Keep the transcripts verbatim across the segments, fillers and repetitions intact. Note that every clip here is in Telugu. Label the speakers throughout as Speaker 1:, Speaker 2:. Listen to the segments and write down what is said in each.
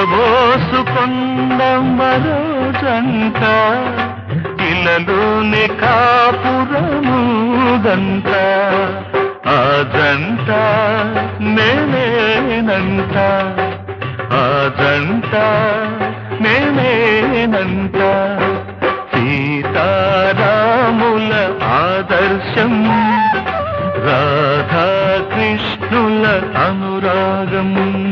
Speaker 1: కలబోసుకొండ మరో జంట ఇలలోనే కాపురముదంట ఆ జంట నేనేనంట ఆ జంట నేనేనంట సీతారాముల ఆదర్శం రాధా కృష్ణుల అనురాగం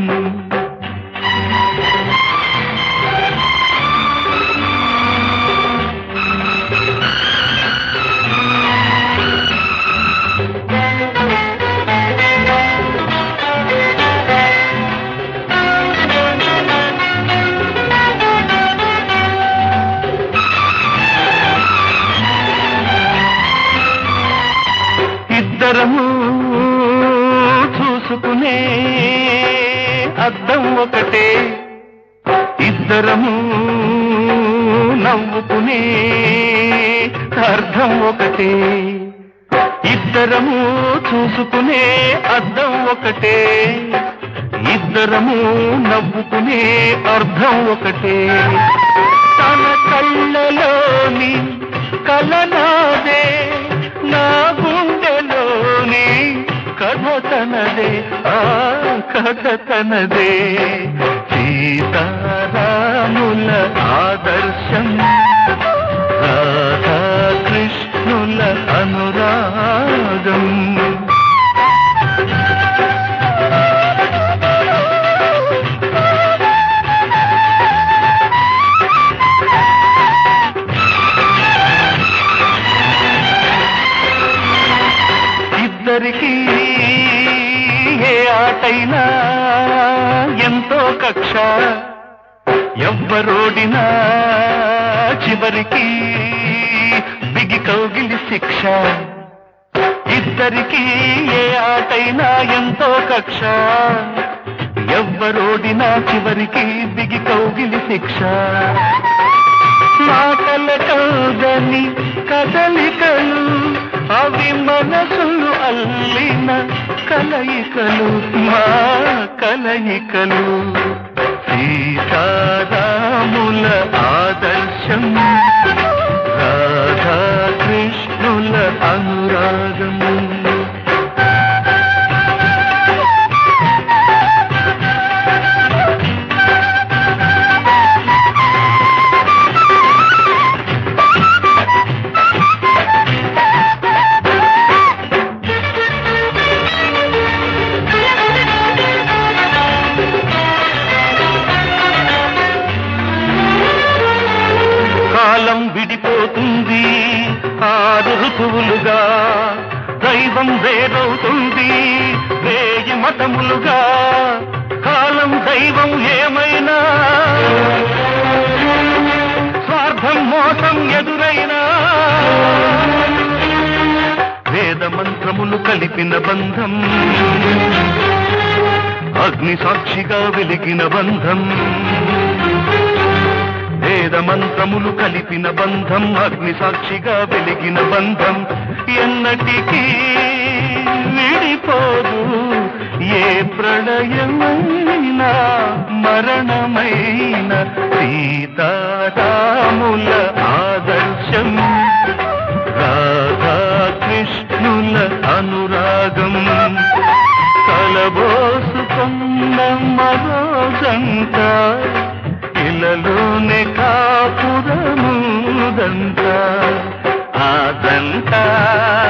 Speaker 1: ఇద్దరము చూసుకునే అద్దం ఒకటే ఇద్దరము నవ్వుకునే అర్థం ఒకటే ఇద్దరము చూసుకునే అద్దం ఒకటే ఇద్దరము నవ్వుకునే అర్థం ఒకటే తన కళ్ళలోని కలనాదే నా గుండెలోని కథ తనదే ఆ కథ తనదే సీతారాముల ఆదర్శం రాధా కృష్ణుల అనురాగం ఇద్దరికి ఏ ఆటైనా ఎంతో కక్ష ఎవ్వరోడినా చివరికి బిగి కౌగిలి శిక్ష ఇద్దరికి ఏ ఆటైనా ఎంతో కక్ష ఎవ్వరోడినా చివరికి బిగి కౌగిలి శిక్ష మాటల కౌగని కదలికలు అవి మనసులు అల్లిన కలయికలు మా కలయికలు సీతారాముల ఆదర్శం రాధా కృష్ణుల అనురాగం కాలం విడిపోతుంది ఆరు ఋతువులుగా దైవం వేరవుతుంది వేయి మతములుగా కాలం దైవం ఏమైనా స్వార్థం మోసం ఎదురైనా వేద మంత్రములు కలిపిన బంధం అగ్ని సాక్షిగా వెలిగిన బంధం వేద మంత్రములు కలిపిన బంధం అగ్ని సాక్షిగా వెలిగిన బంధం ఎన్నటికీ విడిపోదు ఏ ప్రళయమైనా మరణమైన సీతారాముల ఆదర్శం రాధా కృష్ణుల అనురాగం కలబోసుకొండ మరో జంట ఇలలోనే కాపురముదంట ఆ జంట